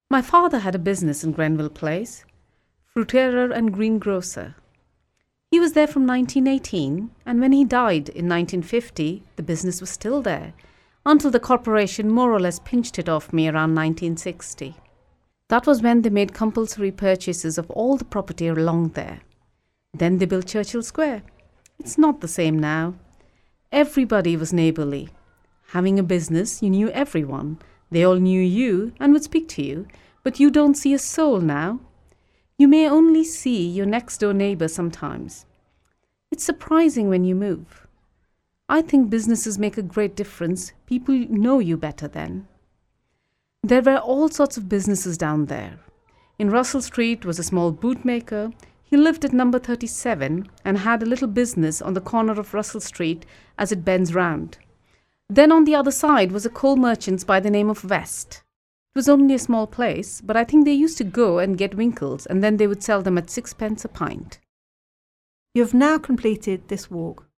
My father had a business in Grenville Place, fruiterer and greengrocer. He was there from 1918, and when he died in 1950, the business was still there, until the corporation more or less pinched it off me around 1960. That was when they made compulsory purchases of all the property along there. Then they built Churchill Square. It's not the same now. Everybody was neighbourly. Having a business, you knew everyone. They all knew you and would speak to you, but you don't see a soul now. You may only see your next-door neighbour sometimes. It's surprising when you move. I think businesses make a great difference. People know you better then. There were all sorts of businesses down there. In Russell Street was a small bootmaker. He lived at number 37 and had a little business on the corner of Russell Street as it bends round. Then on the other side was a coal merchant's by the name of West. It was only a small place, but I think they used to go and get winkles and then they would sell them at 6p a pint. You have now completed this walk.